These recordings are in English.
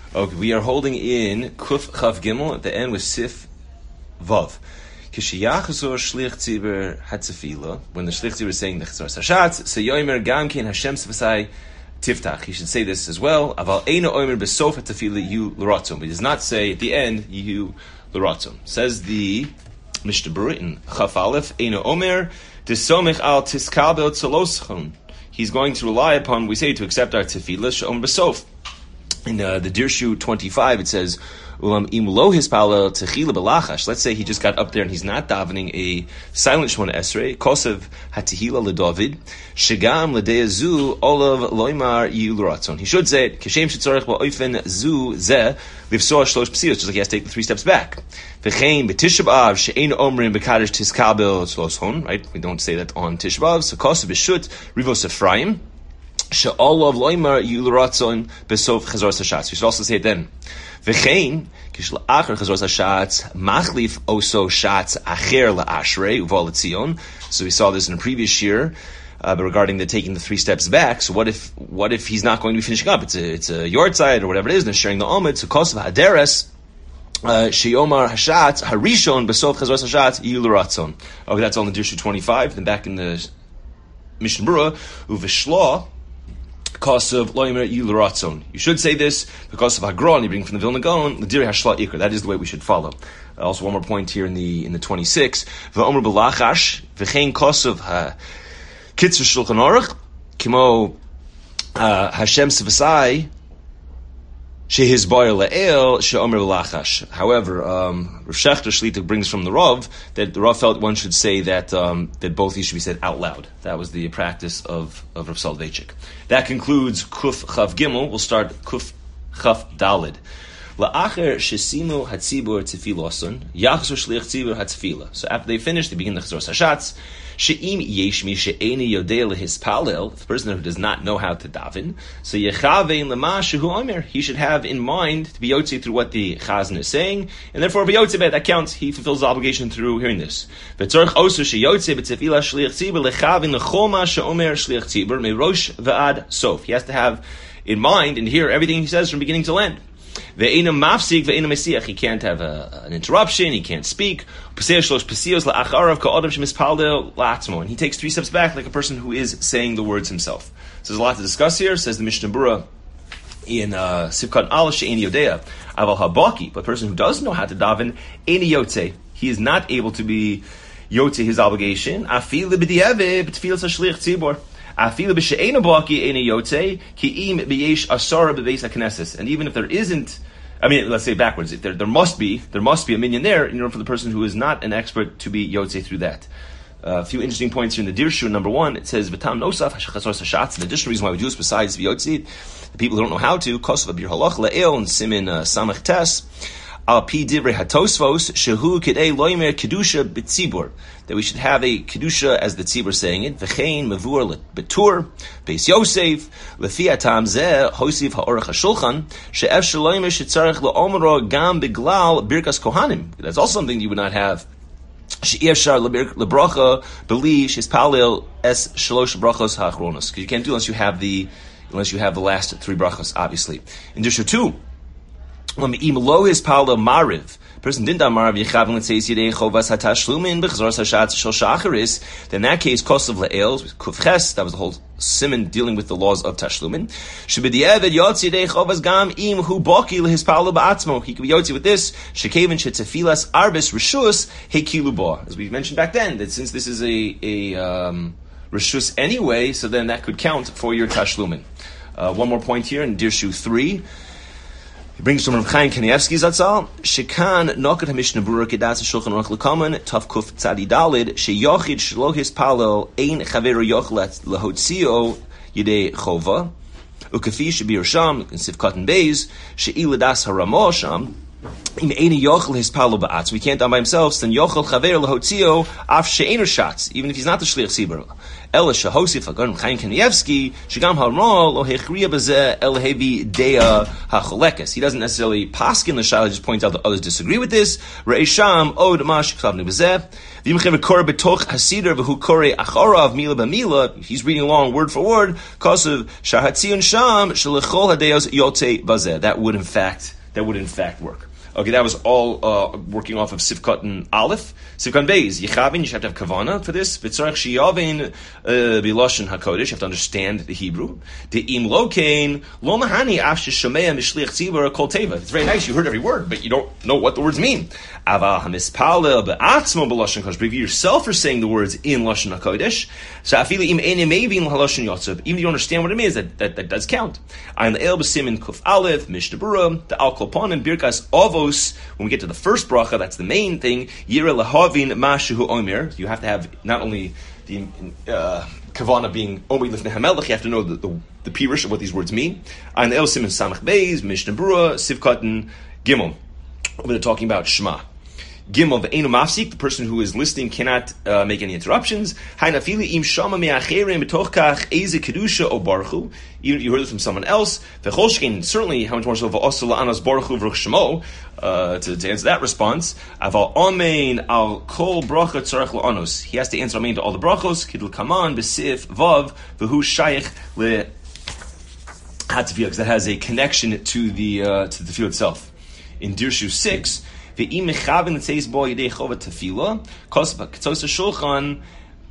Okay, we are holding in Kuf Chav Gimel at the end with Sif Vav. When the Shlich Tzibur is saying the Chazar Hashatz, so Yomer Gam Kein Hashem Sefasai Tiftach. He should say this as well. Aval Eino Omer Besof HaTefillah Yu L'Ratzon. He does not say at the end Yu L'Ratzon. Says the Mishnah Berurah in Chaf Aleph, Eino Omer Desomich Al Tiskabel Tzoloschon. He's going to rely upon, we say, to accept our Tefillah She'om Besof. In the Dirshu 25, it says, Ulam im lo hispalel techila belachash. Let's say he just got up there and he's not davening a silent Shemona Esrei. Kosev hatihila leDavid. Shegam leDeyazu olav loimar yuluratzon. He should say it. Keshem shetzorech ba'oifen zu zeh livsoa shlosh psios. Just like he has to take the 3 steps back. V'chein b'Tisha B'Av she'ein omrim b'kadosh tiskabel tzloshon. Right? We don't say that on Tisha B'Av. So kosev b'shut rivos Ephraim. She'olav loimar yuluratzon besof chazor hashatz. We should also say it then. V'chein kishl acher chazor hashatz machlif oso shatz acher la'ashrei uval etzion. So we saw this in a previous year, but regarding the taking the 3 steps back. So what if he's not going to be finishing up? It's a yard side or whatever it is, and they're sharing the omid. So kosev haderes sheyomar hashatz harishon besof chazor hashatz yuluratzon. Okay, that's all in the Dirshu 25. Then back in the Mishnah Berurah uveshla. Kosev loimer yuluratzon. You should say this because of Hagron. You bring from the Vilna Gaon l'diri hashla ikr. That is the way we should follow. Also, one more point here in the 26. V'omer belachash v'chein kosev kitzer shulchan aruch kimo Hashem sevasai shehizbar le'el she'omer belachash. However, Rav Shechter Shlita brings from the Rav that the Rav felt one should say that that both these should be said out loud. That was the practice of Rav Soloveitchik. That concludes Kuf Chav Gimel. We'll start Kuf Chav Dalid. La'acher shesimu hatzibur tefiloson yachzor shliach tzibur hatzfila. So after they finish, they begin the Chazor Hashatz. She'im yeshmi she'eni yodei lehispalel. The person who does not know how to daven, so yechavein lema shehu omer. He should have in mind to be yotze through what the chazan is saying, and therefore be yotze bet. That counts. He fulfills the obligation through hearing this. V'tzorich osu sheyotze b'tefila shliach tzibur lechavein lechol ma she'omer shliach tzibur merosh v'ad sof. He has to have in mind and hear everything he says from beginning to end. Ve'ena mafsik ve'ena mesiach. He can't have an interruption. He can't speak. And he takes 3 steps back like a person who is saying the words himself. So there's a lot to discuss here. Says the Mishnah Berurah in Sivkat Al she'eni yodea aval habaki. But a person who does know how to daven eni yotze. He is not able to be yotze his obligation. Afil b'di'eveh b'tfilas hashliach tzibor. And even if there isn't, let's say backwards, if there must be a minion there in order for the person who is not an expert to be yotze through that. A few interesting points here in the Dirshu. Number 1, it says v'tam nosaf hashchazor hashatz. The additional reason why we do this besides yotze, the people who don't know how to kosev abir halach le'el and simin samach tes. Al pi divrei hatosvos shehu kidei loimer kedusha b'tzibur, that we should have a kedusha as the tzibur saying it. V'chein mevur betur beis Yosef lefi atam zeh hosiv ha'orach hashulchan she'ef shloimer shetzarech le'omro gam beglal birkas kohanim. That's also something you would not have. She'efshar lebracha beli sheispalel es shalosh brachos ha'achronos, because you can't do unless you have the last 3 brachos, obviously. In Dirshu 2. Person didn't mariv yechavin l'tzeis yidei chovas hatashlumin b'chazor hashatz shel shacharis. Then in that case, kosev le'el kufches. That was the whole simon dealing with the laws of tashlumin. Shebediavad yotzi yidei chovas gam im hu baki lehispalo ba'atzmo. He could be yotzi with this. Shekevin shetefilas arbis rishus hekilu ba. As we mentioned back then, that since this is a rishus anyway, so then that could count for your tashlumin. One more point here in Dirshu 3. He brings from Rav Chaim Kanievsky Zatzal, Shekan Nokat HaMishnah Berurah Kedas HaShulchan Aruch L'Kaman Tav Kuf Tzadi Dalid Sheyochid Shelo Hispalel Ein Chaveru Yochlet Lehotzio Yidei Chova Ukafi Shebir Sham in Sivkat and Beis She'iladas Haramo Sham We can't down by himself. Then yochel chaver lehotzio af she'enu shatz, even if he's not the shliach tzibur. Ela shehosif agon Chaim Kanievsky shegam haral lo hechriya bezeh el hevi dea hacholekes. He doesn't necessarily paskin the shayla, just points out that others disagree with this. Re'esham od mash kavnu bezeh. V'imchev kor betoch hasider v'hu kore acharav mila b'mila. He's reading along word for word. Kosev shahatzion sham shelechol hadeos yote bazeh. That would in fact work. Okay, that was all working off of Sivkot and Aleph. Sivkot Beis, Yechavin, you should have to have Kavana for this. V'tzarech shiyavin b'loshen HaKodesh, you have to understand the Hebrew. De'im lokein, lo mahani af sheshamea mishliach tzibur kol teva. It's very nice, you heard every word, but you don't know what the words mean. Aval hamispalel be'atzmo b'loshen HaKodesh, but you yourself are saying the words in Loshen HaKodesh. So afili im enim mevin l'haloshen yotzav, even if you don't understand what it means, that does count. Ayin le'el b'simin kuf aleph, Mishnah Berurah, the Al Kolpon, and Birkas Avos. When we get to the first bracha, that's the main thing. Yira lahavin mashu omer. You have to have not only the kavana being omer lifnei hamelech, you have to know the pirush of what these words mean. And el simin samach beis, Mishnah Berurah, Sivkot and Gimel. We're talking about Shema. Gimel ve'enu mafsik, the person who is listening cannot make any interruptions. Hainafili im shama me'acherim b'toch kach eze kedusha o baruchu. Even if you heard it from someone else, v'cholshkin, certainly how much more so v'osel la'anas baruchu v'ruch shemo, to answer that response. Aval amein al kol bracha tzarech la'anos. He has to answer amein to all the brachos. Kidl kaman b'sif vav v'hu shayich le hatefillah, because that has a connection to the tefillah itself. In Dirshu 6. Ve'im mechavin l'tzeis bo yidei chova tefillah, kosva k'tzos ha'shulchan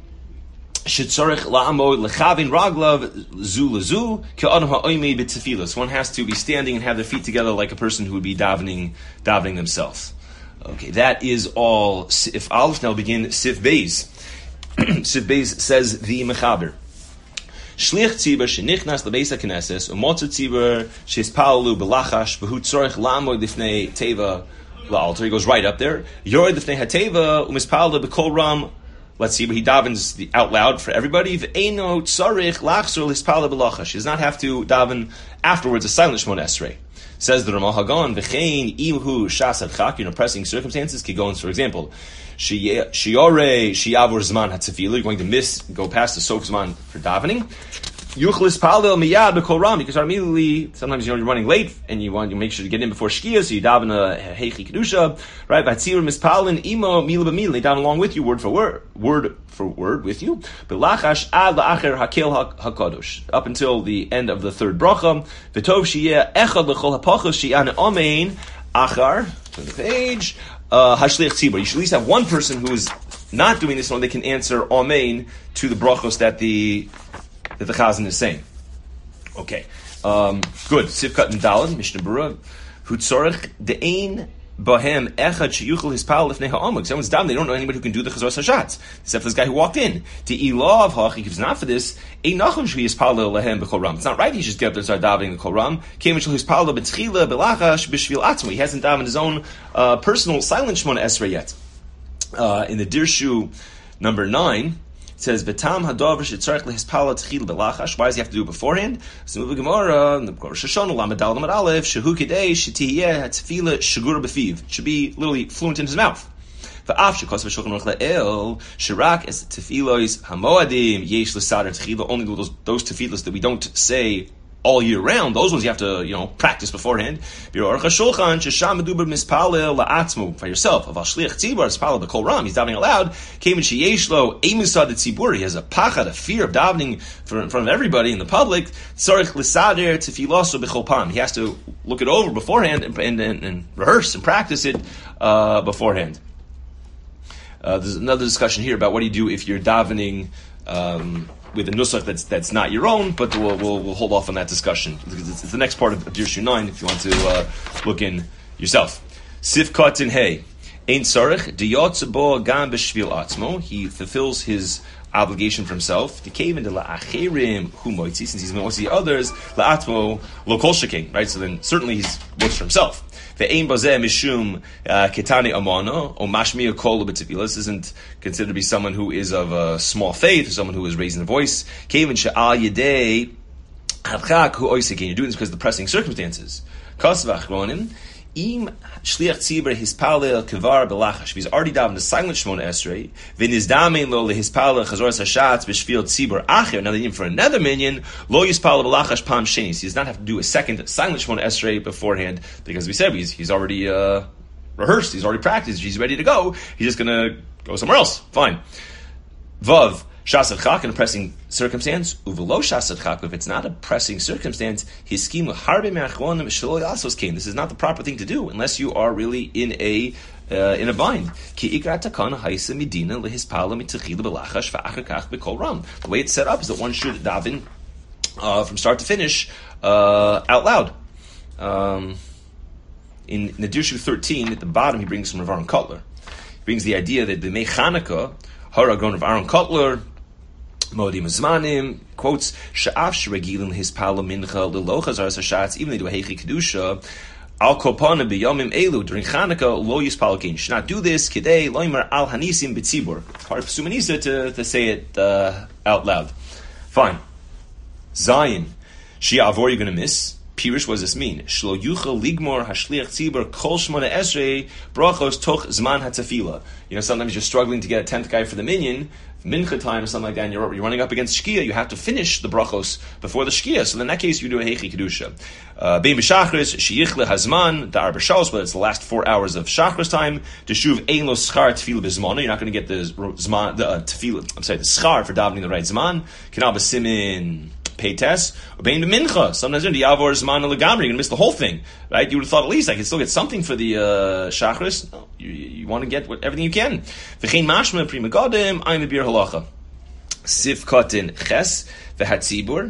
shetzorech la'amod lechavin raglav zu lezu ke'adam ha'oimei b'tefillah. So one has to be standing and have their feet together like a person who would be davening themselves. Okay, that is all Sif Aleph. Now begin Sif Beis. Sif Beis says the mechaber. Shliach tzibur shenichnas lebeis haKnesses umotzu tzibur sheispalalu belachash v'hu tzorech la'amod lifnei teva la'altar. He goes right up there. Yored lifnei hateva umispalalu b'kol ram. Let's see, but he davens out loud for everybody. V'eino tzorech lachzor lispalalu belachash. He does not have to daven afterwards a silent Shemona Esrei. Says the Ramah Hagan, v'chein imhu shas adchak, pressing circumstances, kigons, for example, shiore shiavur zman hatzefila, you're going to go past the sof zman for davening. Yuchlis palel miyad b'kol ram, because immediately, sometimes you're running late, and you want to make sure to get in before shkia, so you daven a heichi kedusha, right? V'atzir mispalin imo mila b'mila, they daven along with you, word for word with you. B'lachash ad la'acher hakel hakadosh, up until the end of the third bracha. V'tov shiyeh echad l'chol hapachos shi'an amein achar, to the page, hashliach tzibur. You should at least have one person who is not doing this one, they can answer amein to the brachos that the Chazan is saying. Okay. Good. Sivkot and Daled, Mishnah Berurah. Hutzorech de'ein bahem echad sheyuchel hispal lifnei ha'amud. Someone's down, they don't know anybody who can do the Chazor Hashatz, except for this guy who walked in. Te'ilav ha'chi, if it's not for this, ein nachon shvi hispal lehem b'kol ram. It's not right he should get up there and start davening the kol ram. Kemen shel hispal b'tchila b'lachash b'shvil atzmo. He hasn't davened his own personal silent Shemona Esrei yet. In the Dirshu number 9, it says, "V'tam hadavar shetzarech lehispala tchil belachash." Why does he have to do it beforehand? So the Gemara, the Rosh Hashanah, Lamed Daled Lamed Aleph, shehu kidei shetiyeh hatefila shagura b'fiv. Should be literally fluent in his mouth. V'af shekos v'shulchan aruch le'el shirak es tefilos hamoadim yesh l'sader tchila. Only those tefilos that we don't say all year round, those ones you have to, practice beforehand. For yourself, of shliach tzibur, spalel b'kol ram, he's davening aloud. He has a pachad, a fear of davening in front of everybody in the public. He has to look it over beforehand and rehearse and practice it beforehand. There's another discussion here about what do you do if you're davening with a nusach that's not your own, but we'll hold off on that discussion. It's the next part of Dirshu 9 if you want to look in yourself. Sivkot in Hey. Ein tzarech diyotz bo gam b'shvil atzmo. He fulfills his obligation for himself. Dikeven de la'acherim hu moitzi, since he's moitzi others, la'atmo lo kol shekein, right? So then certainly he works for himself. Ve'ein bazeh mishum ketani amano o mashmiya kol b'tefillah. This isn't considered to be someone who is of a small faith, or someone who is raising the voice. Keven she'al yedei hadchak hu oisekein. You're doing this because of the pressing circumstances. Kasvach ronim. Im shliach tzibur hispalel kevar belachash. He's already davened the silent Shmona Esrei. V'nizdamein lo lehispalel chazoras hashatz b'shvil tzibur acher. Now they need him for another minyan. Lo yispalel belachash pam sheni. He does not have to do a second silent Shmona Esrei beforehand, because we said he's already rehearsed. He's already practiced. He's ready to go. He's just going to go somewhere else. Fine. Vav. Shasad chak in a pressing circumstance, uvelo shasad chak. If it's not a pressing circumstance, his scheme harbe me'achronim shelo yasos came. This is not the proper thing to do unless you are really in a bind. Ki ikra takana haisa medina lehispala mitachila belachash va'achakach b'kol ram. The way it's set up is that one should daven from start to finish out loud. In Nadirshu 13, at the bottom, he brings from Rav Aaron Kotler. He brings the idea that the Mei Chanukah, Hara grown of Aaron Kotler, Modim Zmanim, quotes, Sha'af Shregilin his Pala Mincha, Lilochas Arsashatz, even they do a Heichi Kedusha, Al Kopana B'Yomim Elu, during Chanukah, Lo Yispalkin. Should not do this, Kidei, Loimer Al Hanisim B'Tzibur. Part of Sumanisa to say it out loud. Fine. Zion. Shia Avor, you're going to miss. Pirish, what does this mean? Shlo yuchel ligmor hashliach tzibur kol shmona esrei brachos toch zman hatafila. Sometimes you're struggling to get a 10th guy for the minyan, mincha time or something like that, and you're running up against shkia. You have to finish the brachos before the shkia. So in that case, you do a heichi kedusha. Bein b'shachris sheyichle hazman da'ar b'shos, but it's the last 4 hours of shachris time. Teshuv ein lo schar tefila b'zmana. You're not going to get the zman, the tefila. I'm sorry, the schar for davening the right zman. Kinal b'simin. Pay test, obeying the mincha. Sometimes in the Yavor Zman Legamri, you're going to miss the whole thing, right? You would have thought at least I could still get something for the Shachris. No, you want to get everything you can. V'chein mashma prima godim, I'm the beer halacha. Sif kotin ches v'hatzibur.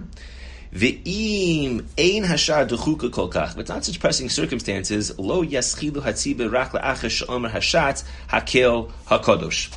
Ve'im ein hashar duchuka kolkach. But not such pressing circumstances. Lo yaschilu hatzibur rak la'achesh omer hashatz hakel hakodosh.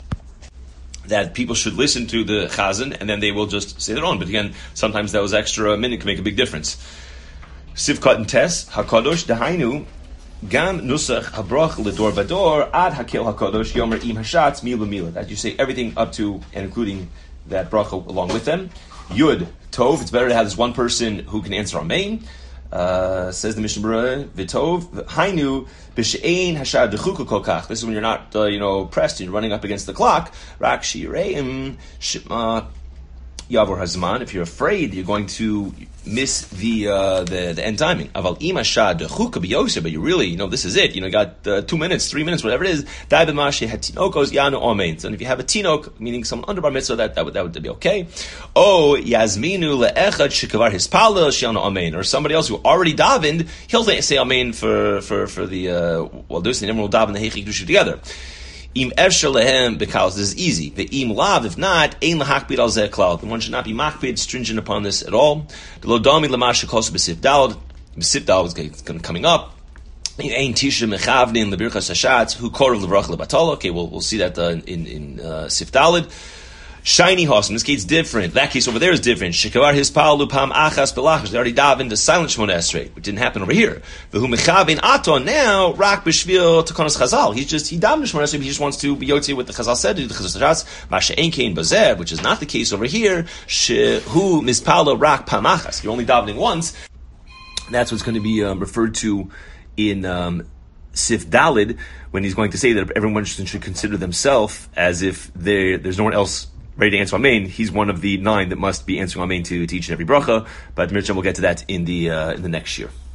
That people should listen to the chazan and then they will just say their own. But again, sometimes those extra minute can make a big difference. Sivkat and Tes, HaKadosh, Dahainu, Gam Nusach, Habrach, Ledor Vador, Ad Hakel HaKadosh, Yomer Im Hashatz, Mila Mila. That you say everything up to and including that bracha along with them. Yud, Tov, it's better to have this one person who can answer Amen. Says the Mishnah Berurah, V'tov, Hainu, B'she'ein hashar dechuka kolkach. This is when you're not, pressed, you're running up against the clock. Rak shireim, shema, yavor hazman. If you're afraid you're going to miss the end timing. Aval ima shad dechuka biyoser, but you really, this is it. You got 2 minutes, 3 minutes, whatever it is. Dai b'mashe had tinokos yanu omein. So if you have a tinok, meaning someone under bar mitzvah, that would be okay. Oh, yazminu le'echad shekavar hispalel shianu omein, or somebody else who already davened, he'll say amein for the well, there's the we'll daven the heichi kedusha together. Im efshar lehem because this is easy. The im lav, if not, ein lahakbid al zeh klal. Then one should not be makbid, stringent upon this at all. The lodami lamash kosu b'sif dalad. B'sif dalad is coming up. Ein tisha mechavnin lebirchas hashatz who korov lebrach lebatala. Okay, we'll see that in sif dalad. Shiny house. In this case, different. That case over there is different. Shekavar his palu pam achas belachas. They already davened the silent Shmona Esrei, which didn't happen over here. V'hu mechavin aton now rak b'shvil takonos chazal. He davened Shmona Esrei. He just wants to be yotzi what the chazal said to do the chazal hashatz. Mashe ein kein bazer, which is not the case over here. Shehu mispalo rak pam achas. You're only davening once. That's what's going to be referred to in Sif Dalid when he's going to say that everyone should consider themselves as if there's no one else ready to answer Amen. He's one of the 9 that must be answering Amen to each and every bracha. But Mircham will get to that in the next year.